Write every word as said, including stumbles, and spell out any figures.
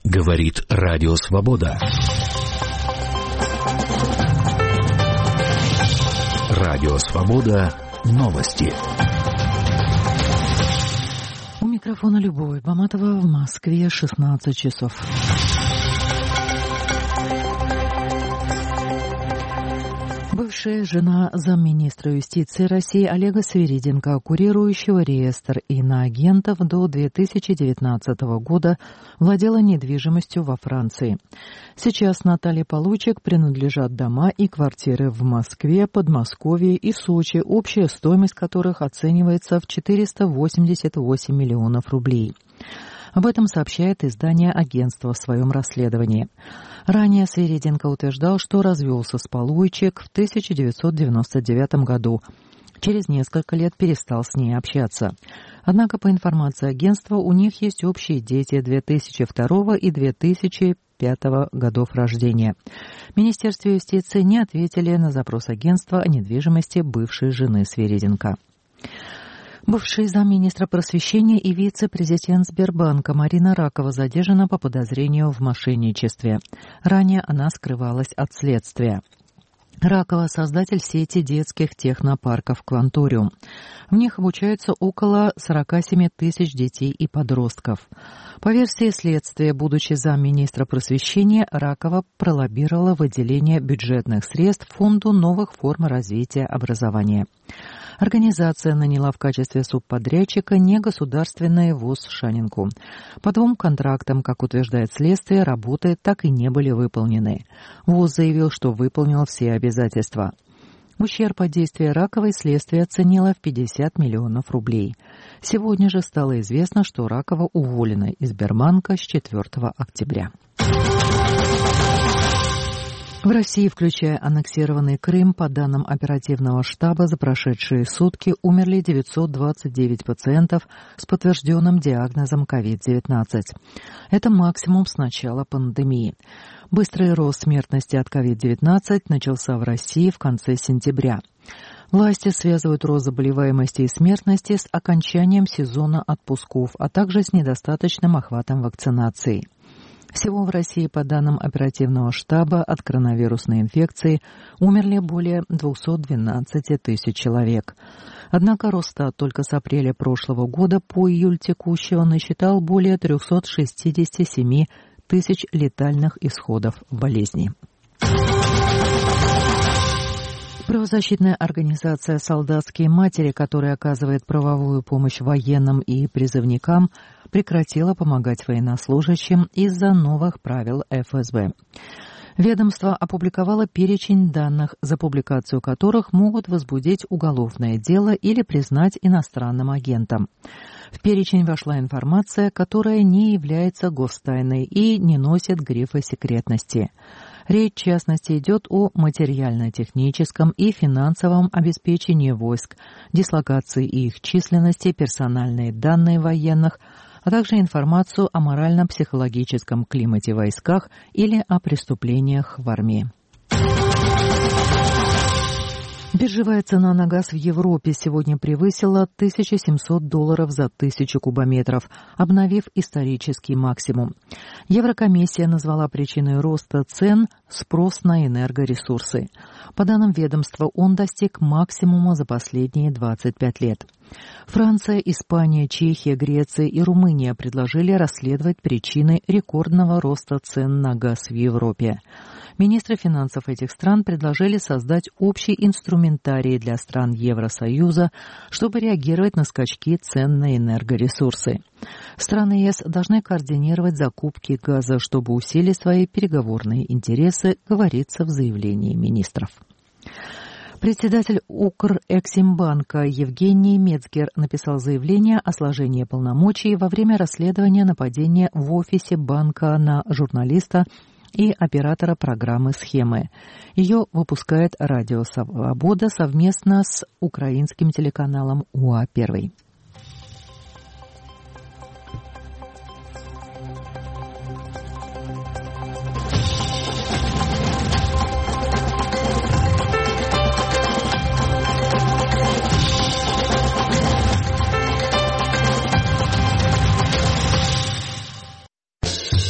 Говорит Радио Свобода. Радио Свобода. Новости. У микрофона Любовь Баматова, в Москве шестнадцать часов. Бывшая жена замминистра юстиции России Олега Свириденко, курирующего реестр иноагентов, до две тысячи девятнадцатого года владела недвижимостью во Франции. Сейчас Наталье Получек принадлежат дома и квартиры в Москве, Подмосковье и Сочи, общая стоимость которых оценивается в четыреста восемьдесят восемь миллионов рублей. Об этом сообщает издание «Агентство» в своем расследовании. Ранее Свириденко утверждал, что развелся с Получек в тысяча девятьсот девяносто девятом году. Через несколько лет перестал с ней общаться. Однако, по информации агентства, у них есть общие дети две тысячи второго и две тысячи пятого годов рождения. В Министерстве юстиции не ответили на запрос агентства о недвижимости бывшей жены Свириденко. Бывший замминистра просвещения и вице-президент Сбербанка Марина Ракова задержана по подозрению в мошенничестве. Ранее она скрывалась от следствия. Ракова – создатель сети детских технопарков «Кванториум». В них обучаются около сорок семь тысяч детей и подростков. По версии следствия, будучи замминистра просвещения, Ракова пролоббировала выделение бюджетных средств Фонду новых форм развития образования. Организация наняла в качестве субподрядчика негосударственное ВУЗ «Шанинку». По двум контрактам, как утверждает следствие, работы так и не были выполнены. ВУЗ заявил, что выполнил все обязательства. Ущерб от действия Раковой следствие оценило в пятьдесят миллионов рублей. Сегодня же стало известно, что Ракова уволена из Сбербанка с четвёртого октября. В России, включая аннексированный Крым, по данным оперативного штаба, за прошедшие сутки умерли девятьсот двадцать девять пациентов с подтвержденным диагнозом ковид девятнадцать. Это максимум с начала пандемии. Быстрый рост смертности от ковид девятнадцать начался в России в конце сентября. Власти связывают рост заболеваемости и смертности с окончанием сезона отпусков, а также с недостаточным охватом вакцинации. Всего в России, по данным оперативного штаба, от коронавирусной инфекции умерли более двести двенадцать тысяч человек. Однако Росстат только с апреля прошлого года по июль текущего насчитал более триста шестьдесят семь тысяч летальных исходов болезни. Правозащитная организация «Солдатские матери», которая оказывает правовую помощь военным и призывникам, прекратила помогать военнослужащим из-за новых правил эф эс бэ. Ведомство опубликовало перечень данных, за публикацию которых могут возбудить уголовное дело или признать иностранным агентом. В перечень вошла информация, которая не является гостайной и не носит грифа секретности. Речь, в частности, идет о материально-техническом и финансовом обеспечении войск, дислокации и их численности, персональные данные военных, а также информацию о морально-психологическом климате в войсках или о преступлениях в армии. Биржевая цена на газ в Европе сегодня превысила тысячу семьсот долларов за тысячу кубометров, обновив исторический максимум. Еврокомиссия назвала причиной роста цен спрос на энергоресурсы. По данным ведомства, он достиг максимума за последние двадцать пять лет. Франция, Испания, Чехия, Греция и Румыния предложили расследовать причины рекордного роста цен на газ в Европе. Министры финансов этих стран предложили создать общий инструментарий для стран Евросоюза, чтобы реагировать на скачки цен на энергоресурсы. Страны ЕС должны координировать закупки газа, чтобы усилить свои переговорные интересы, говорится в заявлении министров. Председатель Укрэксимбанка Евгений Мецгер написал заявление о сложении полномочий во время расследования нападения в офисе банка на журналиста и оператора программы «Схемы». Ее выпускает Радио Свобода совместно с украинским телеканалом УА-один.